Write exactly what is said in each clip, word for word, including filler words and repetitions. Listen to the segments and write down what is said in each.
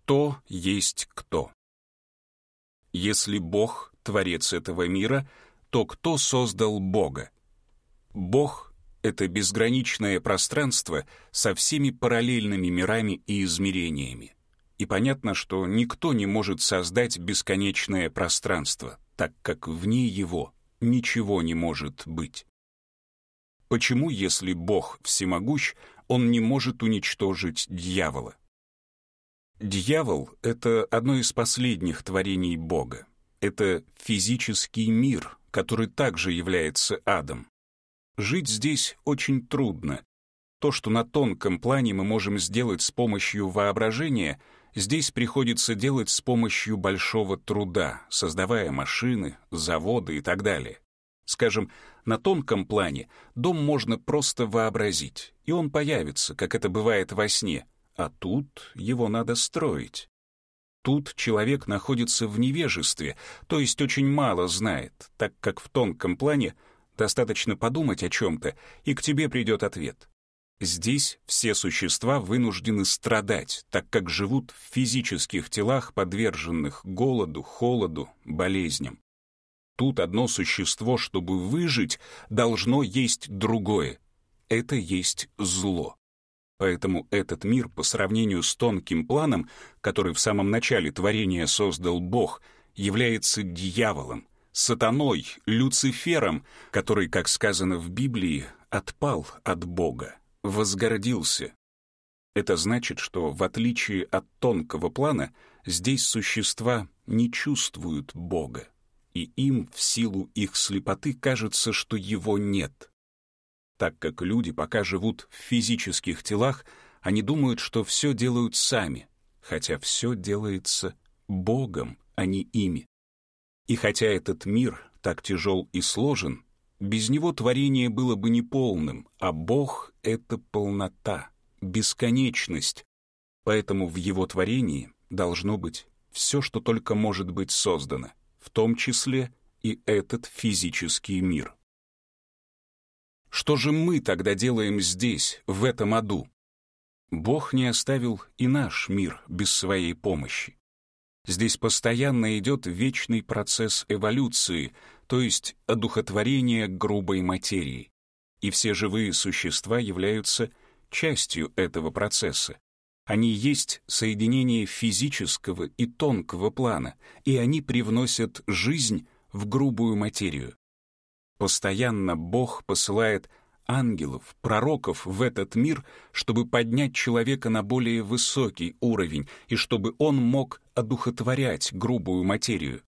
Кто есть кто? Если Бог — творец этого мира, то кто создал Бога? Бог — это безграничное пространство со всеми параллельными мирами и измерениями. И понятно, что никто не может создать бесконечное пространство, так как вне его ничего не может быть. Почему, если Бог всемогущ, он не может уничтожить дьявола? Дьявол — это одно из последних творений Бога. Это физический мир, который также является адом. Жить здесь очень трудно. То, что на тонком плане мы можем сделать с помощью воображения, здесь приходится делать с помощью большого труда, создавая машины, заводы и так далее. Скажем, на тонком плане дом можно просто вообразить, и он появится, как это бывает во сне, а тут его надо строить. Тут человек находится в невежестве, то есть очень мало знает, так как в тонком плане достаточно подумать о чем-то, и к тебе придет ответ. Здесь все существа вынуждены страдать, так как живут в физических телах, подверженных голоду, холоду, болезням. Тут одно существо, чтобы выжить, должно есть другое. Это есть зло. Поэтому этот мир, по сравнению с тонким планом, который в самом начале творения создал Бог, является дьяволом, сатаной, Люцифером, который, как сказано в Библии, отпал от Бога, возгордился. Это значит, что, в отличие от тонкого плана, здесь существа не чувствуют Бога, и им в силу их слепоты кажется, что его нет. Так как люди пока живут в физических телах, они думают, что все делают сами, хотя все делается Богом, а не ими. И хотя этот мир так тяжел и сложен, без него творение было бы неполным, а Бог — это полнота, бесконечность. Поэтому в его творении должно быть все, что только может быть создано, в том числе и этот физический мир. Что же мы тогда делаем здесь, в этом аду? Бог не оставил и наш мир без своей помощи. Здесь постоянно идет вечный процесс эволюции, то есть одухотворения грубой материи. И все живые существа являются частью этого процесса. Они есть соединение физического и тонкого плана, и они привносят жизнь в грубую материю. Постоянно Бог посылает ангелов, пророков в этот мир, чтобы поднять человека на более высокий уровень и чтобы он мог одухотворять грубую материю.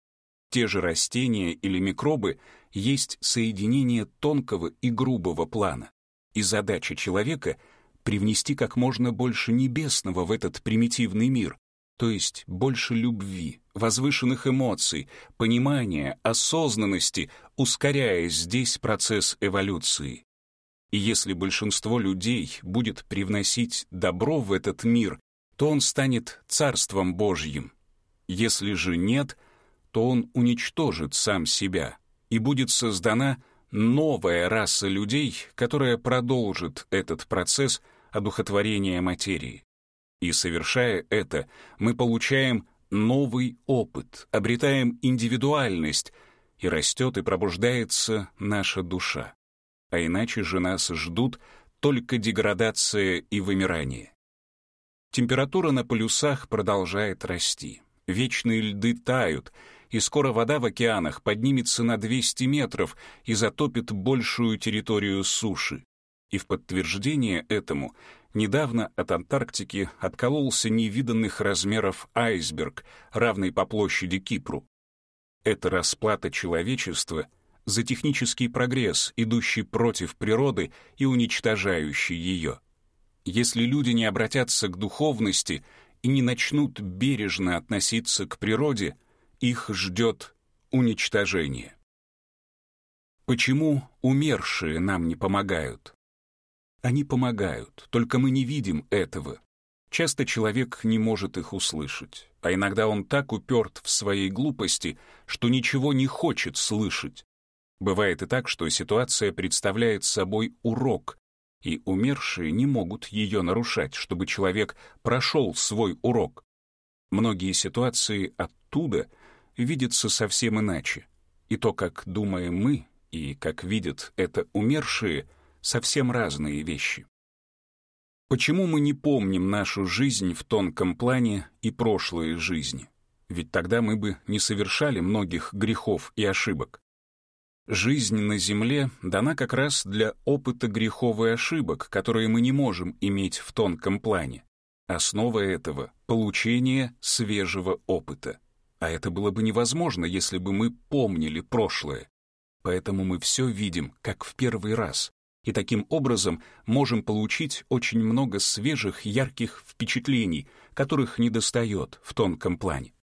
Те же растения или микробы есть соединение тонкого и грубого плана. И задача человека — привнести как можно больше небесного в этот примитивный мир, то есть больше любви, возвышенных эмоций, понимания, осознанности, ускоряя здесь процесс эволюции. И если большинство людей будет привносить добро в этот мир, то он станет Царством Божьим. Если же нет, то он уничтожит сам себя, и будет создана новая раса людей, которая продолжит этот процесс одухотворения материи. И совершая это, мы получаем новый опыт, обретаем индивидуальность, и растет и пробуждается наша душа. А иначе же нас ждут только деградация и вымирание. Температура на полюсах продолжает расти. Вечные льды тают, и скоро вода в океанах поднимется на двести метров и затопит большую территорию суши. И в подтверждение этому недавно от Антарктики откололся невиданных размеров айсберг, равный по площади Кипру. Это расплата человечества за технический прогресс, идущий против природы и уничтожающий ее. Если люди не обратятся к духовности и не начнут бережно относиться к природе, их ждет уничтожение. Почему умершие нам не помогают? Они помогают, только мы не видим этого. Часто человек не может их услышать, а иногда он так уперт в своей глупости, что ничего не хочет слышать. Бывает и так, что ситуация представляет собой урок, и умершие не могут ее нарушать, чтобы человек прошел свой урок. Многие ситуации оттуда видятся совсем иначе. И то, как думаем мы, и как видят это умершие, совсем разные вещи. Почему мы не помним нашу жизнь в тонком плане и прошлые жизни? Ведь тогда мы бы не совершали многих грехов и ошибок. Жизнь на земле дана как раз для опыта грехов и ошибок, которые мы не можем иметь в тонком плане. Основа этого — получение свежего опыта. А это было бы невозможно, если бы мы помнили прошлое. Поэтому мы все видим, как в первый раз. И таким образом можем получить очень много свежих, ярких впечатлений, которых недостает в тонком плане.